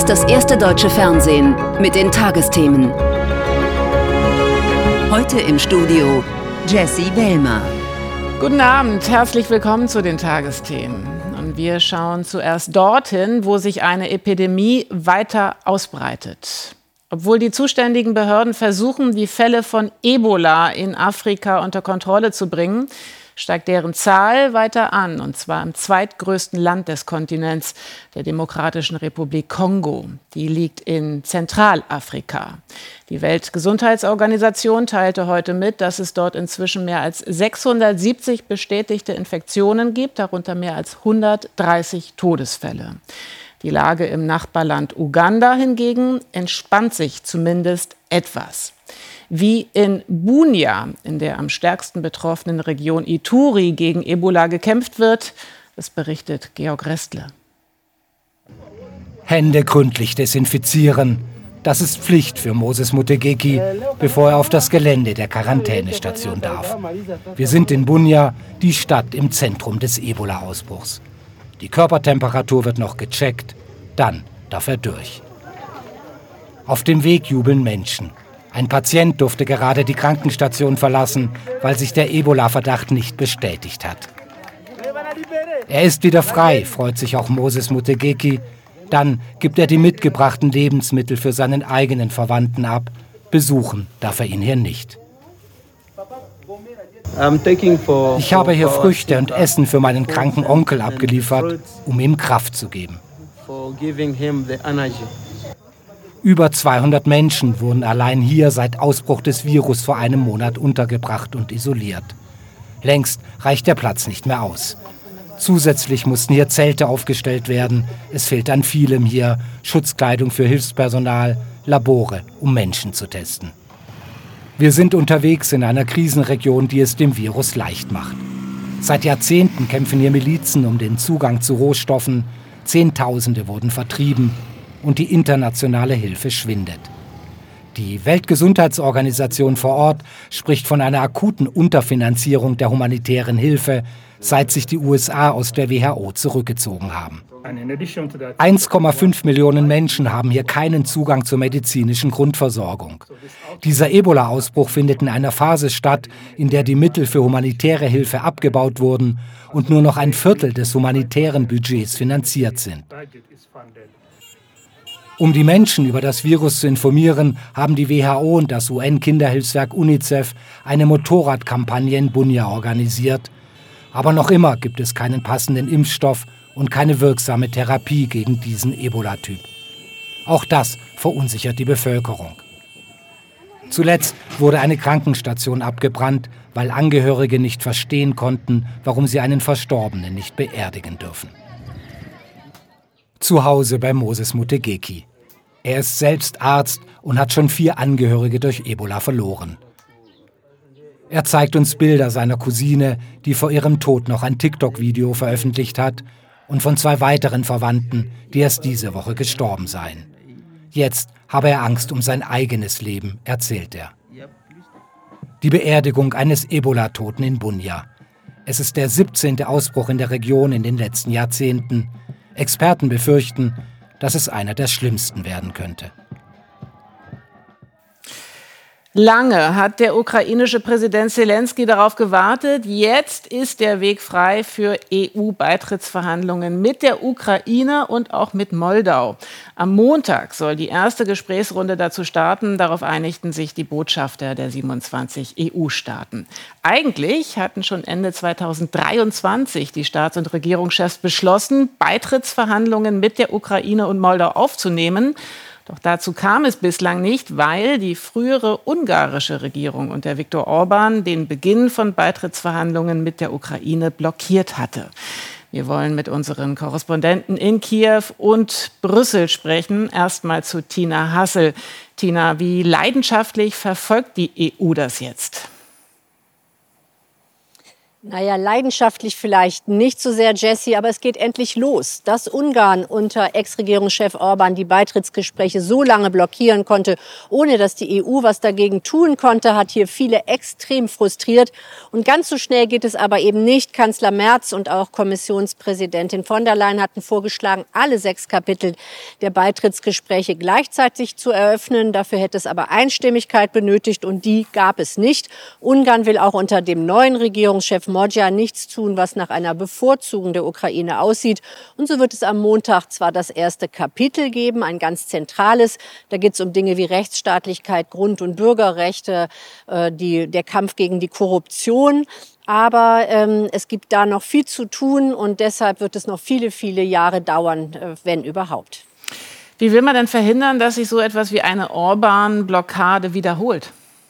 ist das erste deutsche Fernsehen mit den Tagesthemen. Heute im Studio Jessie Wellmer. Guten Abend, herzlich willkommen zu den Tagesthemen. Und wir schauen zuerst dorthin, wo sich eine Epidemie weiter ausbreitet. Obwohl die zuständigen Behörden versuchen, die Fälle von Ebola in Afrika unter Kontrolle zu bringen, steigt deren Zahl weiter an, und zwar im zweitgrößten Land des Kontinents, der Demokratischen Republik Kongo. Die liegt in Zentralafrika. Die Weltgesundheitsorganisation teilte heute mit, dass es dort inzwischen mehr als 670 bestätigte Infektionen gibt, darunter mehr als 130 Todesfälle. Die Lage im Nachbarland Uganda hingegen entspannt sich zumindest etwas. Wie in Bunia, in der am stärksten betroffenen Region Ituri, gegen Ebola gekämpft wird, das berichtet Georg Restle. Hände gründlich desinfizieren. Das ist Pflicht für Moses Mutegeki, bevor er auf das Gelände der Quarantänestation darf. Wir sind in Bunia, die Stadt im Zentrum des Ebola-Ausbruchs. Die Körpertemperatur wird noch gecheckt, dann darf er durch. Auf dem Weg jubeln Menschen. Ein Patient durfte gerade die Krankenstation verlassen, weil sich der Ebola-Verdacht nicht bestätigt hat. Er ist wieder frei, freut sich auch Moses Mutegeki. Dann gibt er die mitgebrachten Lebensmittel für seinen eigenen Verwandten ab. Besuchen darf er ihn hier nicht. Ich habe hier Früchte und Essen für meinen kranken Onkel abgeliefert, um ihm Kraft zu geben. Über 200 Menschen wurden allein hier seit Ausbruch des Virus vor einem Monat untergebracht und isoliert. Längst reicht der Platz nicht mehr aus. Zusätzlich mussten hier Zelte aufgestellt werden. Es fehlt an vielem hier: Schutzkleidung für Hilfspersonal, Labore, um Menschen zu testen. Wir sind unterwegs in einer Krisenregion, die es dem Virus leicht macht. Seit Jahrzehnten kämpfen hier Milizen um den Zugang zu Rohstoffen. Zehntausende wurden vertrieben und die internationale Hilfe schwindet. Die Weltgesundheitsorganisation vor Ort spricht von einer akuten Unterfinanzierung der humanitären Hilfe, seit sich die USA aus der WHO zurückgezogen haben. 1,5 Millionen Menschen haben hier keinen Zugang zur medizinischen Grundversorgung. Dieser Ebola-Ausbruch findet in einer Phase statt, in der die Mittel für humanitäre Hilfe abgebaut wurden und nur noch ein Viertel des humanitären Budgets finanziert sind. Um die Menschen über das Virus zu informieren, haben die WHO und das UN-Kinderhilfswerk UNICEF eine Motorradkampagne in Bunia organisiert. Aber noch immer gibt es keinen passenden Impfstoff und keine wirksame Therapie gegen diesen Ebola-Typ. Auch das verunsichert die Bevölkerung. Zuletzt wurde eine Krankenstation abgebrannt, weil Angehörige nicht verstehen konnten, warum sie einen Verstorbenen nicht beerdigen dürfen. Zu Hause bei Moses Mutegeki. Er ist selbst Arzt und hat schon 4 Angehörige durch Ebola verloren. Er zeigt uns Bilder seiner Cousine, die vor ihrem Tod noch ein TikTok-Video veröffentlicht hat, und von 2 weiteren Verwandten, die erst diese Woche gestorben seien. Jetzt habe er Angst um sein eigenes Leben, erzählt er. Die Beerdigung eines Ebola-Toten in Bunia. Es ist der 17. Ausbruch in der Region in den letzten Jahrzehnten. Experten befürchten, dass es einer der schlimmsten werden könnte. Lange hat der ukrainische Präsident Selenskyj darauf gewartet. Jetzt ist der Weg frei für EU-Beitrittsverhandlungen mit der Ukraine und auch mit Moldau. Am Montag soll die erste Gesprächsrunde dazu starten. Darauf einigten sich die Botschafter der 27 EU-Staaten. Eigentlich hatten schon Ende 2023 die Staats- und Regierungschefs beschlossen, Beitrittsverhandlungen mit der Ukraine und Moldau aufzunehmen. Doch dazu kam es bislang nicht, weil die frühere ungarische Regierung unter Viktor Orban den Beginn von Beitrittsverhandlungen mit der Ukraine blockiert hatte. Wir wollen mit unseren Korrespondenten in Kiew und Brüssel sprechen. Erstmal zu Tina Hassel. Tina, wie leidenschaftlich verfolgt die EU das jetzt? Naja, leidenschaftlich vielleicht nicht so sehr, Jessie, aber es geht endlich los. Dass Ungarn unter Ex-Regierungschef Orban die Beitrittsgespräche so lange blockieren konnte, ohne dass die EU was dagegen tun konnte, hat hier viele extrem frustriert. Und ganz so schnell geht es aber eben nicht. Kanzler Merz und auch Kommissionspräsidentin von der Leyen hatten vorgeschlagen, alle 6 Kapitel der Beitrittsgespräche gleichzeitig zu eröffnen. Dafür hätte es aber Einstimmigkeit benötigt und die gab es nicht. Ungarn will auch unter dem neuen Regierungschef Magyar nichts tun, was nach einer Bevorzugung der Ukraine aussieht. Und so wird es am Montag zwar das erste Kapitel geben, ein ganz zentrales. Da geht es um Dinge wie Rechtsstaatlichkeit, Grund- und Bürgerrechte, der Kampf gegen die Korruption. Aber es gibt da noch viel zu tun und deshalb wird es noch viele, viele Jahre dauern, wenn überhaupt. Wie will man denn verhindern, dass sich so etwas wie eine Orban-Blockade wiederholt?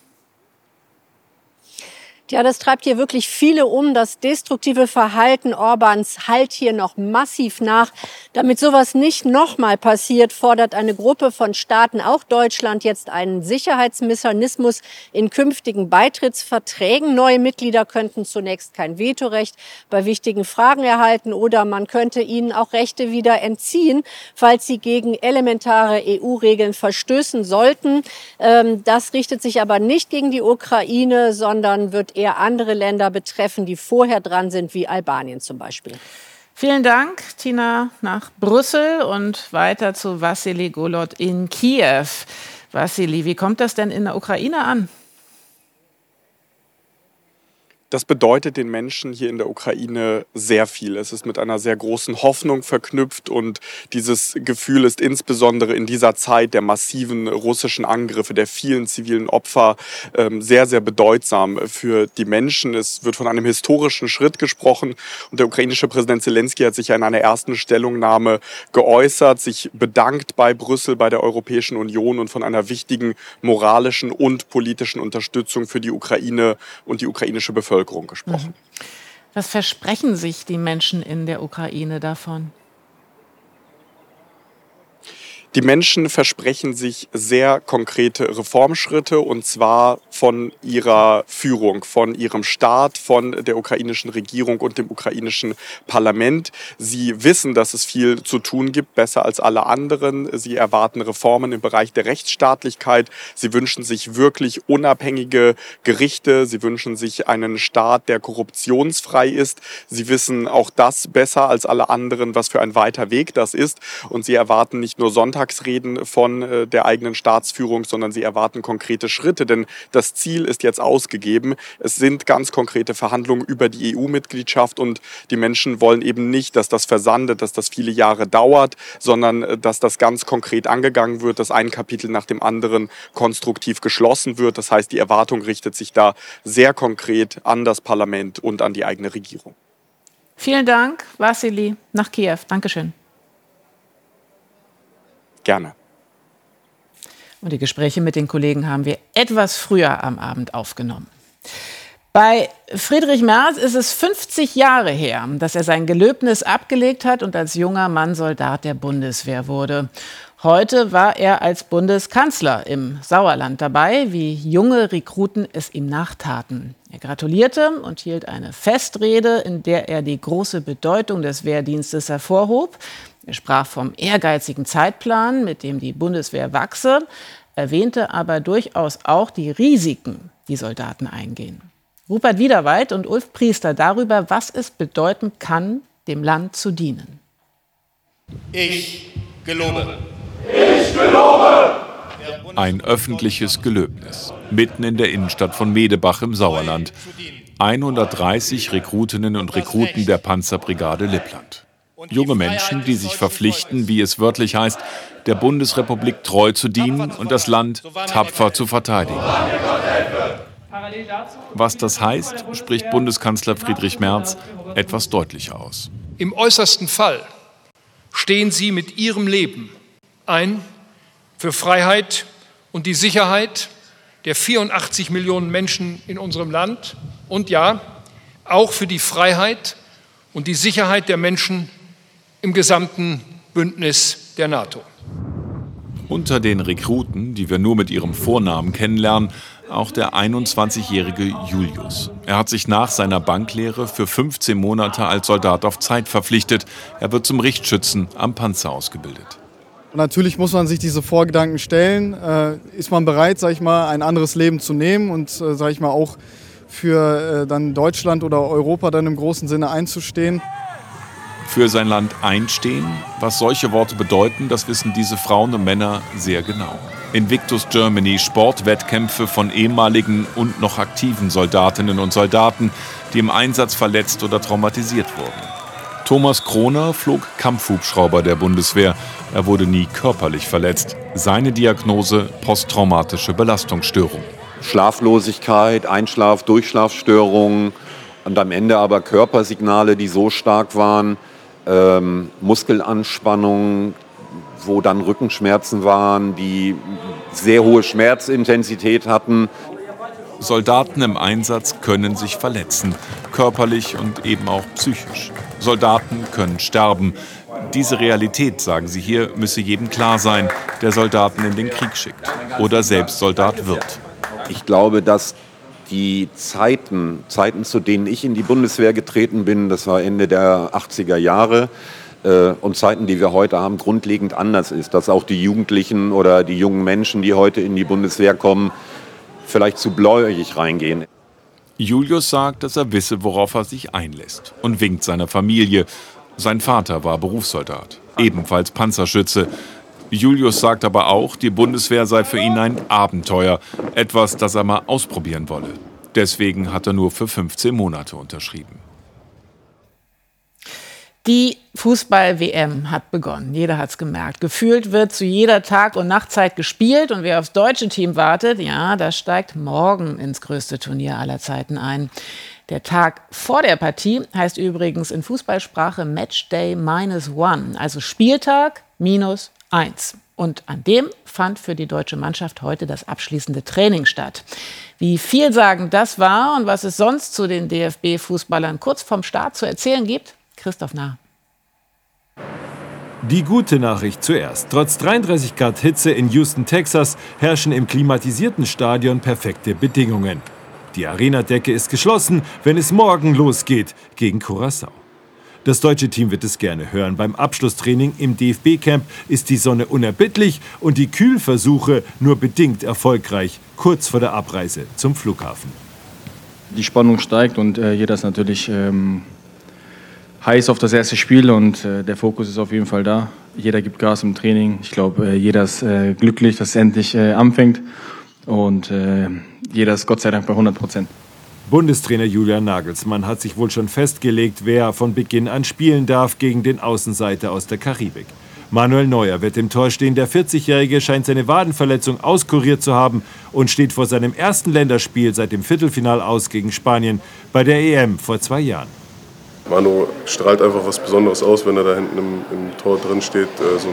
Ja, das treibt hier wirklich viele um. Das destruktive Verhalten Orbans hallt hier noch massiv nach. Damit sowas nicht nochmal passiert, fordert eine Gruppe von Staaten, auch Deutschland, jetzt einen Sicherheitsmechanismus in künftigen Beitrittsverträgen. Neue Mitglieder könnten zunächst kein Vetorecht bei wichtigen Fragen erhalten oder man könnte ihnen auch Rechte wieder entziehen, falls sie gegen elementare EU-Regeln verstößen sollten. Das richtet sich aber nicht gegen die Ukraine, sondern wird eher andere Länder betreffen, die vorher dran sind, wie Albanien zum Beispiel. Vielen Dank, Tina, nach Brüssel und weiter zu Wassily Golod in Kiew. Wassily, wie kommt das denn in der Ukraine an? Das bedeutet den Menschen hier in der Ukraine sehr viel. Es ist mit einer sehr großen Hoffnung verknüpft und dieses Gefühl ist insbesondere in dieser Zeit der massiven russischen Angriffe, der vielen zivilen Opfer sehr, sehr bedeutsam für die Menschen. Es wird von einem historischen Schritt gesprochen und der ukrainische Präsident Zelensky hat sich ja in einer ersten Stellungnahme geäußert, sich bedankt bei Brüssel, bei der Europäischen Union und von einer wichtigen moralischen und politischen Unterstützung für die Ukraine und die ukrainische Bevölkerung gesprochen. Was versprechen sich die Menschen in der Ukraine davon? Die Menschen versprechen sich sehr konkrete Reformschritte und zwar von ihrer Führung, von ihrem Staat, von der ukrainischen Regierung und dem ukrainischen Parlament. Sie wissen, dass es viel zu tun gibt, besser als alle anderen. Sie erwarten Reformen im Bereich der Rechtsstaatlichkeit. Sie wünschen sich wirklich unabhängige Gerichte. Sie wünschen sich einen Staat, der korruptionsfrei ist. Sie wissen auch das besser als alle anderen, was für ein weiter Weg das ist. Und sie erwarten nicht nur Sonntagsreden von der eigenen Staatsführung, sondern sie erwarten konkrete Schritte, denn das Ziel ist jetzt ausgegeben. Es sind ganz konkrete Verhandlungen über die EU-Mitgliedschaft und die Menschen wollen eben nicht, dass das versandet, dass das viele Jahre dauert, sondern dass das ganz konkret angegangen wird, dass ein Kapitel nach dem anderen konstruktiv geschlossen wird. Das heißt, die Erwartung richtet sich da sehr konkret an das Parlament und an die eigene Regierung. Vielen Dank, Wassily, nach Kiew. Dankeschön. Gerne. Und die Gespräche mit den Kollegen haben wir etwas früher am Abend aufgenommen. Bei Friedrich Merz ist es 50 Jahre her, dass er sein Gelöbnis abgelegt hat und als junger Mann Soldat der Bundeswehr wurde. Heute war er als Bundeskanzler im Sauerland dabei, wie junge Rekruten es ihm nachtaten. Er gratulierte und hielt eine Festrede, in der er die große Bedeutung des Wehrdienstes hervorhob. Er sprach vom ehrgeizigen Zeitplan, mit dem die Bundeswehr wachse, erwähnte aber durchaus auch die Risiken, die Soldaten eingehen. Rupert Wiederweit und Ulf Priester darüber, was es bedeuten kann, dem Land zu dienen. Ich gelobe. Ich gelobe! Ein öffentliches Gelöbnis, mitten in der Innenstadt von Medebach im Sauerland. 130 Rekrutinnen und Rekruten der Panzerbrigade Lippland. Junge Menschen, die sich verpflichten, wie es wörtlich heißt, der Bundesrepublik treu zu dienen und das Land tapfer zu verteidigen. Was das heißt, spricht Bundeskanzler Friedrich Merz etwas deutlicher aus. Im äußersten Fall stehen Sie mit Ihrem Leben ein für Freiheit und die Sicherheit der 84 Millionen Menschen in unserem Land und ja, auch für die Freiheit und die Sicherheit der Menschen im gesamten Bündnis der NATO. Unter den Rekruten, die wir nur mit ihrem Vornamen kennenlernen, auch der 21-jährige Julius. Er hat sich nach seiner Banklehre für 15 Monate als Soldat auf Zeit verpflichtet. Er wird zum Richtschützen am Panzer ausgebildet. Natürlich muss man sich diese Vorgedanken stellen. Ist man bereit, sag ich mal, ein anderes Leben zu nehmen und sag ich mal, auch für dann Deutschland oder Europa dann im großen Sinne einzustehen? Für sein Land einstehen, was solche Worte bedeuten, das wissen diese Frauen und Männer sehr genau. Invictus Germany, Sportwettkämpfe von ehemaligen und noch aktiven Soldatinnen und Soldaten, die im Einsatz verletzt oder traumatisiert wurden. Thomas Kroner flog Kampfhubschrauber der Bundeswehr. Er wurde nie körperlich verletzt. Seine Diagnose: posttraumatische Belastungsstörung. Schlaflosigkeit, Einschlaf-, Durchschlafstörungen und am Ende aber Körpersignale, die so stark waren, Muskelanspannung, wo dann Rückenschmerzen waren, die sehr hohe Schmerzintensität hatten. Soldaten im Einsatz können sich verletzen, körperlich und eben auch psychisch. Soldaten können sterben. Diese Realität, sagen sie hier, müsse jedem klar sein, der Soldaten in den Krieg schickt oder selbst Soldat wird. Ich glaube, dass die Zeiten, zu denen ich in die Bundeswehr getreten bin, das war Ende der 80er Jahre, und Zeiten, die wir heute haben, grundlegend anders ist. Dass auch die Jugendlichen oder die jungen Menschen, die heute in die Bundeswehr kommen, vielleicht zu blauäugig reingehen. Julius sagt, dass er wisse, worauf er sich einlässt, und winkt seiner Familie. Sein Vater war Berufssoldat, ebenfalls Panzerschütze. Julius sagt aber auch, die Bundeswehr sei für ihn ein Abenteuer, etwas, das er mal ausprobieren wolle. Deswegen hat er nur für 15 Monate unterschrieben. Die Fußball-WM hat begonnen. Jeder hat es gemerkt. Gefühlt wird zu jeder Tag- und Nachtzeit gespielt. Und wer aufs deutsche Team wartet, ja, das steigt morgen ins größte Turnier aller Zeiten ein. Der Tag vor der Partie heißt übrigens in Fußballsprache Matchday -1, also Spieltag -1. Und an dem fand für die deutsche Mannschaft heute das abschließende Training statt. Wie vielsagend das war und was es sonst zu den DFB-Fußballern kurz vorm Start zu erzählen gibt, Christoph Nah. Die gute Nachricht zuerst. Trotz 33 Grad Hitze in Houston, Texas, herrschen im klimatisierten Stadion perfekte Bedingungen. Die Arenadecke ist geschlossen, wenn es morgen losgeht gegen Curaçao. Das deutsche Team wird es gerne hören. Beim Abschlusstraining im DFB-Camp ist die Sonne unerbittlich und die Kühlversuche nur bedingt erfolgreich, kurz vor der Abreise zum Flughafen. Die Spannung steigt und jeder ist natürlich heiß auf das erste Spiel und der Fokus ist auf jeden Fall da. Jeder gibt Gas im Training. Ich glaube, jeder ist glücklich, dass es endlich anfängt und jeder ist Gott sei Dank bei 100%. Bundestrainer Julian Nagelsmann hat sich wohl schon festgelegt, wer von Beginn an spielen darf gegen den Außenseiter aus der Karibik. Manuel Neuer wird im Tor stehen. Der 40-Jährige scheint seine Wadenverletzung auskuriert zu haben und steht vor seinem ersten Länderspiel seit dem Viertelfinal aus gegen Spanien bei der EM vor 2 Jahren. Manu strahlt einfach was Besonderes aus, wenn er da hinten im Tor drin steht. So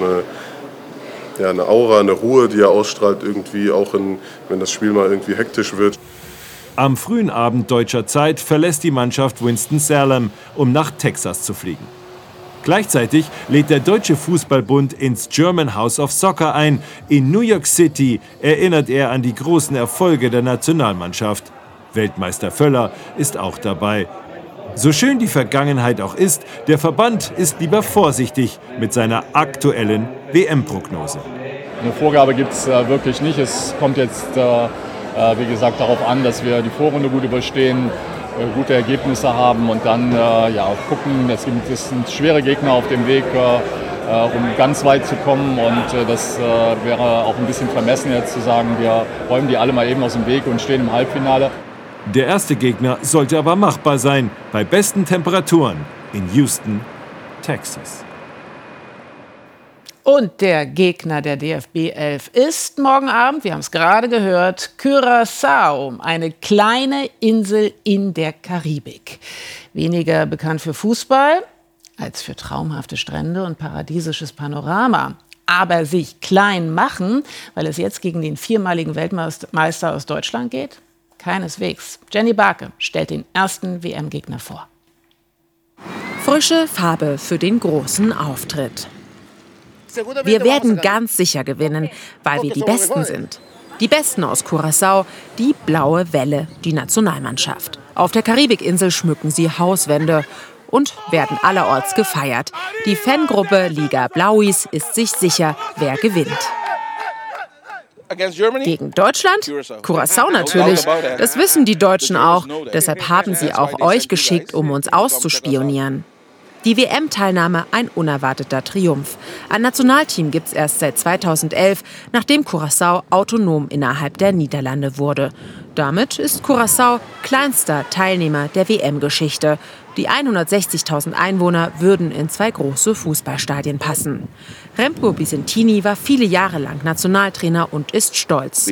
eine Aura, eine Ruhe, die er ausstrahlt, irgendwie auch wenn das Spiel mal irgendwie hektisch wird. Am frühen Abend deutscher Zeit verlässt die Mannschaft Winston-Salem, um nach Texas zu fliegen. Gleichzeitig lädt der Deutsche Fußballbund ins German House of Soccer ein. In New York City erinnert er an die großen Erfolge der Nationalmannschaft. Weltmeister Völler ist auch dabei. So schön die Vergangenheit auch ist, der Verband ist lieber vorsichtig mit seiner aktuellen WM-Prognose. Eine Vorgabe gibt es wirklich nicht. Es kommt jetzt, wie gesagt, darauf an, dass wir die Vorrunde gut überstehen, gute Ergebnisse haben und dann gucken. Es sind schwere Gegner auf dem Weg, um ganz weit zu kommen. Und das wäre auch ein bisschen vermessen, jetzt zu sagen, wir räumen die alle mal eben aus dem Weg und stehen im Halbfinale. Der erste Gegner sollte aber machbar sein, bei besten Temperaturen in Houston, Texas. Und der Gegner der DFB 11 ist morgen Abend, wir haben es gerade gehört, Curaçao, eine kleine Insel in der Karibik. Weniger bekannt für Fußball als für traumhafte Strände und paradiesisches Panorama. Aber sich klein machen, weil es jetzt gegen den 4-maligen Weltmeister aus Deutschland geht? Keineswegs. Jenny Barke stellt den ersten WM-Gegner vor. Frische Farbe für den großen Auftritt. Wir werden ganz sicher gewinnen, weil wir die Besten sind. Die Besten aus Curaçao, die blaue Welle, die Nationalmannschaft. Auf der Karibikinsel schmücken sie Hauswände und werden allerorts gefeiert. Die Fangruppe Liga Blauis ist sich sicher, wer gewinnt. Gegen Deutschland? Curaçao natürlich. Das wissen die Deutschen auch. Deshalb haben sie auch euch geschickt, um uns auszuspionieren. Die WM-Teilnahme ein unerwarteter Triumph. Ein Nationalteam gibt es erst seit 2011, nachdem Curaçao autonom innerhalb der Niederlande wurde. Damit ist Curaçao kleinster Teilnehmer der WM-Geschichte. Die 160.000 Einwohner würden in 2 große Fußballstadien passen. Remco Vicentini war viele Jahre lang Nationaltrainer und ist stolz.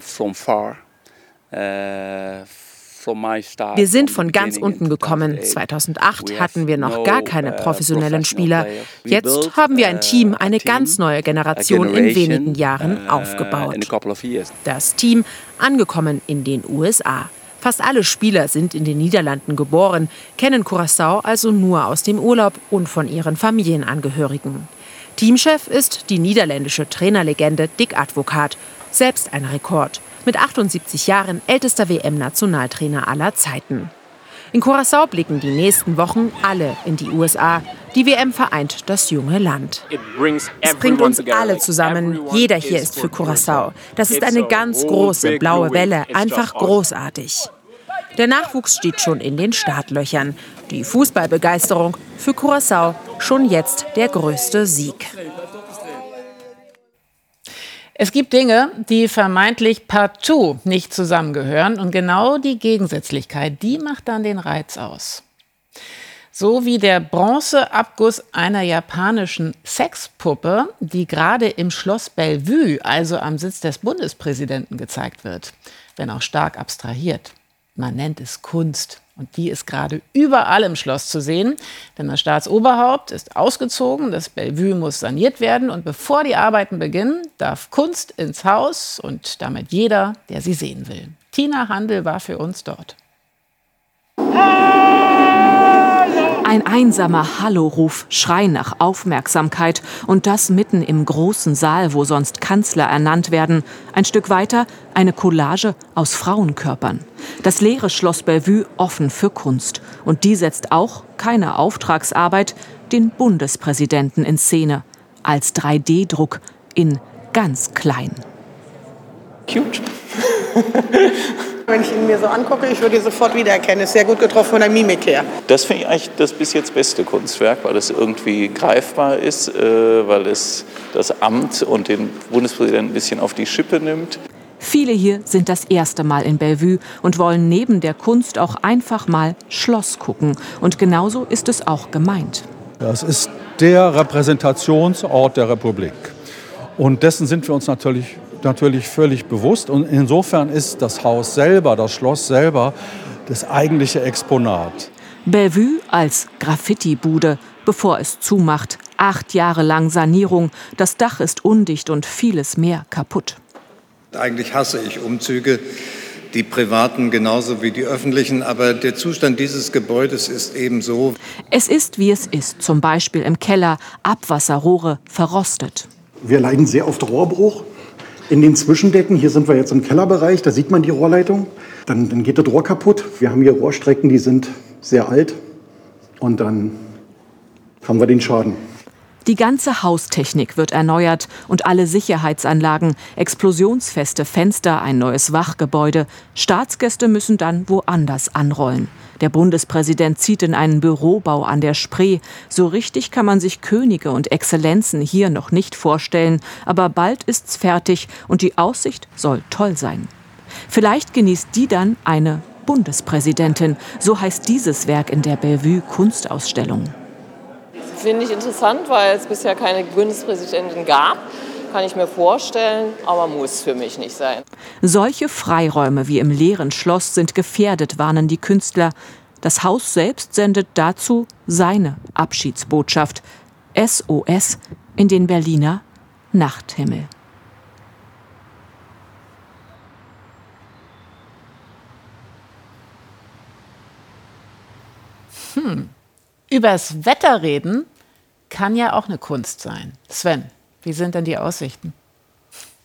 Wir sind von ganz unten gekommen. 2008 hatten wir noch gar keine professionellen Spieler. Jetzt haben wir ein Team, eine ganz neue Generation in wenigen Jahren aufgebaut. Das Team angekommen in den USA. Fast alle Spieler sind in den Niederlanden geboren, kennen Curaçao also nur aus dem Urlaub und von ihren Familienangehörigen. Teamchef ist die niederländische Trainerlegende Dick Advocaat, selbst ein Rekord. Mit 78 Jahren ältester WM-Nationaltrainer aller Zeiten. In Curaçao blicken die nächsten Wochen alle in die USA. Die WM vereint das junge Land. Es bringt uns alle zusammen. Jeder hier ist für Curaçao. Das ist eine ganz große blaue Welle, einfach großartig. Der Nachwuchs steht schon in den Startlöchern. Die Fußballbegeisterung für Curaçao schon jetzt der größte Sieg. Es gibt Dinge, die vermeintlich partout nicht zusammengehören. Und genau die Gegensätzlichkeit, die macht dann den Reiz aus. So wie der Bronzeabguss einer japanischen Sexpuppe, die gerade im Schloss Bellevue, also am Sitz des Bundespräsidenten, gezeigt wird. Wenn auch stark abstrahiert. Man nennt es Kunst. Und die ist gerade überall im Schloss zu sehen. Denn das Staatsoberhaupt ist ausgezogen, das Bellevue muss saniert werden. Und bevor die Arbeiten beginnen, darf Kunst ins Haus und damit jeder, der sie sehen will. Tina Handel war für uns dort. Ein einsamer Hallo-Ruf, Schrei nach Aufmerksamkeit und das mitten im großen Saal, wo sonst Kanzler ernannt werden. Ein Stück weiter eine Collage aus Frauenkörpern. Das leere Schloss Bellevue offen für Kunst. Und die setzt auch, keine Auftragsarbeit, den Bundespräsidenten in Szene. Als 3D-Druck in ganz klein. Cute. Wenn ich ihn mir so angucke, ich würde ihn sofort wiedererkennen. Ist sehr gut getroffen von der Mimik her. Das finde ich eigentlich das bis jetzt beste Kunstwerk, weil es irgendwie greifbar ist, weil es das Amt und den Bundespräsidenten ein bisschen auf die Schippe nimmt. Viele hier sind das erste Mal in Bellevue und wollen neben der Kunst auch einfach mal Schloss gucken. Und genauso ist es auch gemeint. Das ist der Repräsentationsort der Republik. Und dessen sind wir uns natürlich völlig bewusst. Und insofern ist das Haus selber, das Schloss selber, das eigentliche Exponat. Bellevue als Graffiti-Bude, bevor es zumacht. 8 Jahre lang Sanierung, das Dach ist undicht und vieles mehr kaputt. Eigentlich hasse ich Umzüge, die privaten genauso wie die öffentlichen. Aber der Zustand dieses Gebäudes ist eben so. Es ist, wie es ist. Zum Beispiel im Keller, Abwasserrohre verrostet. Wir leiden sehr oft Rohrbruch. In den Zwischendecken, hier sind wir jetzt im Kellerbereich, da sieht man die Rohrleitung. Dann geht das Rohr kaputt. Wir haben hier Rohrstrecken, die sind sehr alt. Und dann haben wir den Schaden. Die ganze Haustechnik wird erneuert und alle Sicherheitsanlagen, explosionsfeste Fenster, ein neues Wachgebäude. Staatsgäste müssen dann woanders anrollen. Der Bundespräsident zieht in einen Bürobau an der Spree. So richtig kann man sich Könige und Exzellenzen hier noch nicht vorstellen. Aber bald ist's fertig und die Aussicht soll toll sein. Vielleicht genießt die dann eine Bundespräsidentin. So heißt dieses Werk in der Bellevue Kunstausstellung. Finde ich interessant, weil es bisher keine Bundespräsidentin gab. Kann ich mir vorstellen, aber muss für mich nicht sein. Solche Freiräume wie im leeren Schloss sind gefährdet, warnen die Künstler. Das Haus selbst sendet dazu seine Abschiedsbotschaft. SOS in den Berliner Nachthimmel. Übers Wetter reden kann ja auch eine Kunst sein. Sven, wie sind denn die Aussichten?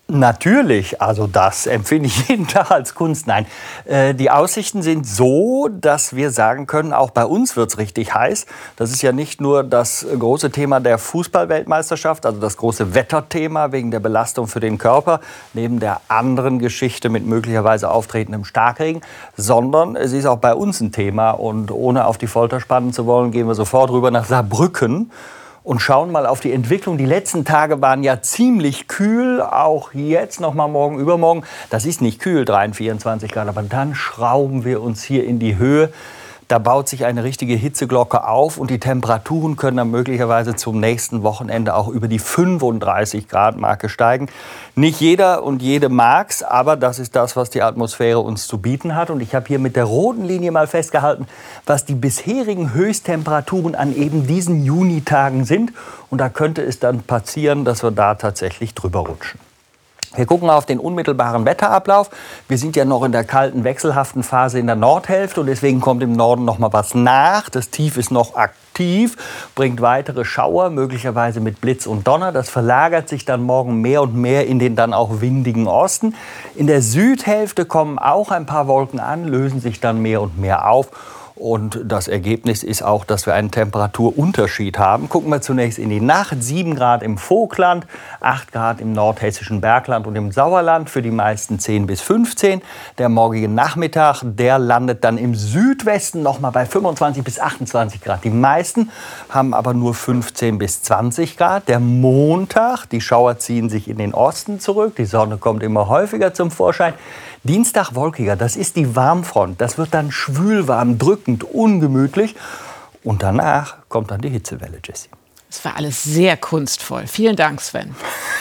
Natürlich, also das empfinde ich jeden Tag als Kunst. Nein, die Aussichten sind so, dass wir sagen können, auch bei uns wird es richtig heiß. Das ist ja nicht nur das große Thema der Fußball-Weltmeisterschaft, also das große Wetterthema wegen der Belastung für den Körper, neben der anderen Geschichte mit möglicherweise auftretendem Starkregen, sondern es ist auch bei uns ein Thema. Und ohne auf die Folter spannen zu wollen, gehen wir sofort rüber nach Saarbrücken und schauen mal auf die Entwicklung. Die letzten Tage waren ja ziemlich kühl, auch jetzt noch mal morgen, übermorgen. Das ist nicht kühl, 23, 24 Grad, aber dann schrauben wir uns hier in die Höhe. Da baut sich eine richtige Hitzeglocke auf und die Temperaturen können dann möglicherweise zum nächsten Wochenende auch über die 35 Grad Marke steigen. Nicht jeder und jede mag's, aber das ist das, was die Atmosphäre uns zu bieten hat. Und ich habe hier mit der roten Linie mal festgehalten, was die bisherigen Höchsttemperaturen an eben diesen Junitagen sind. Und da könnte es dann passieren, dass wir da tatsächlich drüber rutschen. Wir gucken auf den unmittelbaren Wetterablauf. Wir sind ja noch in der kalten, wechselhaften Phase in der Nordhälfte und deswegen kommt im Norden noch mal was nach. Das Tief ist noch aktiv, bringt weitere Schauer, möglicherweise mit Blitz und Donner. Das verlagert sich dann morgen mehr und mehr in den dann auch windigen Osten. In der Südhälfte kommen auch ein paar Wolken an, lösen sich dann mehr und mehr auf. Und das Ergebnis ist auch, dass wir einen Temperaturunterschied haben. Gucken wir zunächst in die Nacht. 7 Grad im Vogtland, 8 Grad im nordhessischen Bergland und im Sauerland. Für die meisten 10 bis 15. Der morgige Nachmittag, der landet dann im Südwesten noch mal bei 25 bis 28 Grad. Die meisten haben aber nur 15 bis 20 Grad. Der Montag, die Schauer ziehen sich in den Osten zurück. Die Sonne kommt immer häufiger zum Vorschein. Dienstag wolkiger, das ist die Warmfront. Das wird dann schwülwarm, drückend, ungemütlich. Und danach kommt dann die Hitzewelle, Jessie. Das war alles sehr kunstvoll. Vielen Dank, Sven.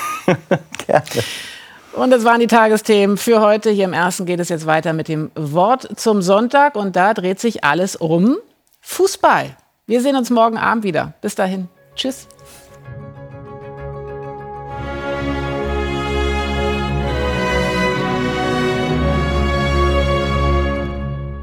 Gerne. Und das waren die Tagesthemen für heute. Hier im Ersten geht es jetzt weiter mit dem Wort zum Sonntag. Und da dreht sich alles um Fußball. Wir sehen uns morgen Abend wieder. Bis dahin. Tschüss.